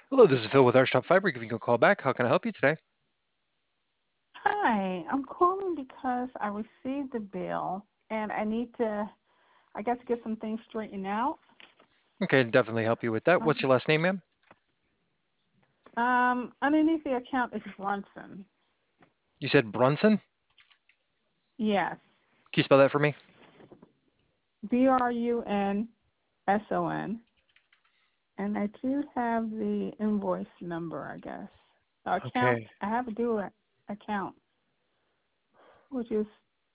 Hello, this is Phil with Archtop Fiber giving you a call back. How can I help you today? Hi, I'm calling because I received the bill and I need to, I guess, get some things straightened out. Okay, definitely help you with that. What's your last name, ma'am? Underneath the account is Brunson. You said Brunson? Yes, Can you spell that for me? Brunson, and I do have the invoice number, I guess. Account, Okay. I have a due account, which is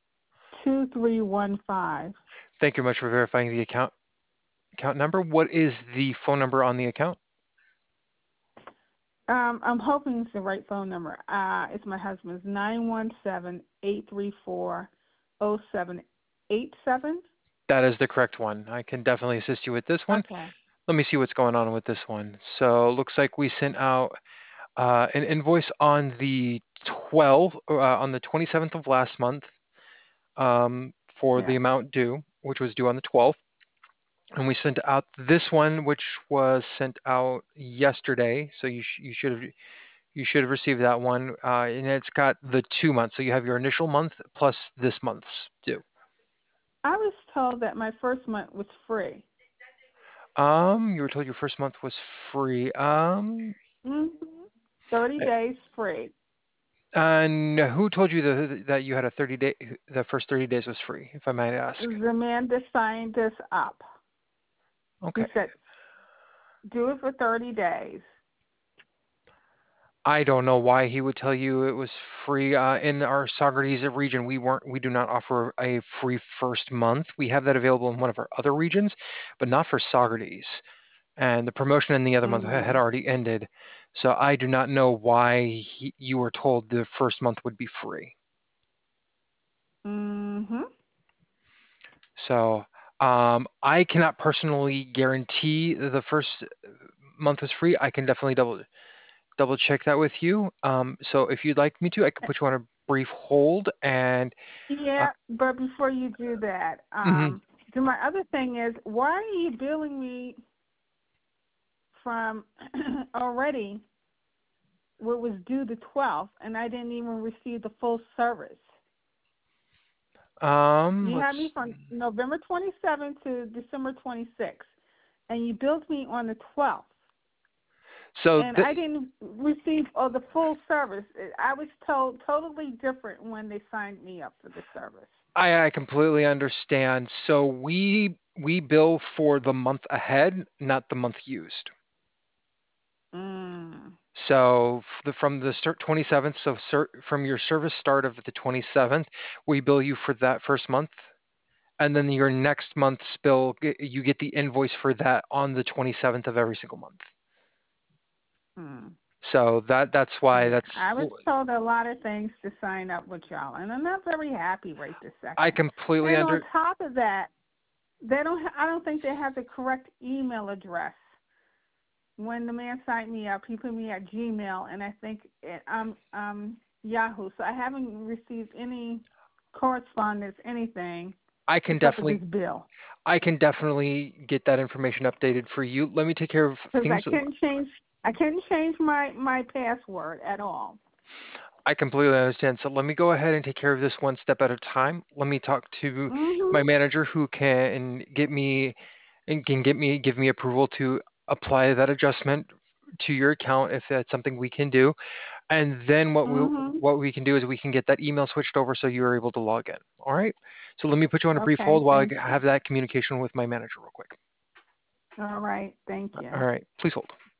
2315. Thank you very much for verifying the account number. What is the phone number on the account? I'm hoping it's the right phone number. It's my husband's 917-834-0787. That is the correct one. I can definitely assist you with this one. Okay. Let me see what's going on with this one. So it looks like we sent out an invoice on the 27th of last month for the Yeah. amount due, which was due on the 12th. And we sent out this one, which was sent out yesterday. So you should have received that one, and it's got the 2 months. So you have your initial month plus this month's due. I was told that my first month was free. You were told your first month was free. hmm 30 days free. And who told you that you had a 30-day, the first 30 days was free, if I might ask? The man that signed this up, he Okay. said, do it for 30 days. I don't know why he would tell you it was free. In our Saugerties region, we do not offer a free first month. We have that available in one of our other regions, but not for Saugerties. And the promotion in the other month had Mm. already ended, so I do not know why you were told the first month would be free. Mm-hmm. So I cannot personally guarantee the first month is free. I can definitely double check that with you. So if you'd like me to, I can put you on a brief hold and uh, Yeah, but before you do that, mhm. my other thing is, why are you billing me from already what was due the 12th, and I didn't even receive the full service? You Let's had me from November 27th to December 26th, and you billed me on the 12th, so and I didn't receive the full service. I was told totally different when they signed me up for the service. I completely understand. So we bill for the month ahead, not the month used. Mm. So from the 27th, so from your service start of the 27th, we bill you for that first month, and then your next month's bill, you get the invoice for that on the 27th of every single month. Mm. So that's why Yeah, that's I was told a lot of things to sign up with y'all, and I'm not very happy right this I second. completely And on under top of that, they don't. I don't think they have the correct email address. When the man signed me up, he put me at Gmail, and I think Yahoo. So I haven't received any correspondence, anything, I can except for this definitely bill. I can definitely get that information updated for you. Let me take care of Because things. I couldn't change my password at all. I completely understand. So let me go ahead and take care of this one step at a time. Let me talk to my Mhm. manager who can give me approval to apply that adjustment to your account if that's something we can do. And then Mhm. what we can do is we can get that email switched over so you're able to log in. All right. So let me put you on a brief Okay. hold while Thank I you. have that communication with my manager real quick. All right. Thank All you. right. Please hold.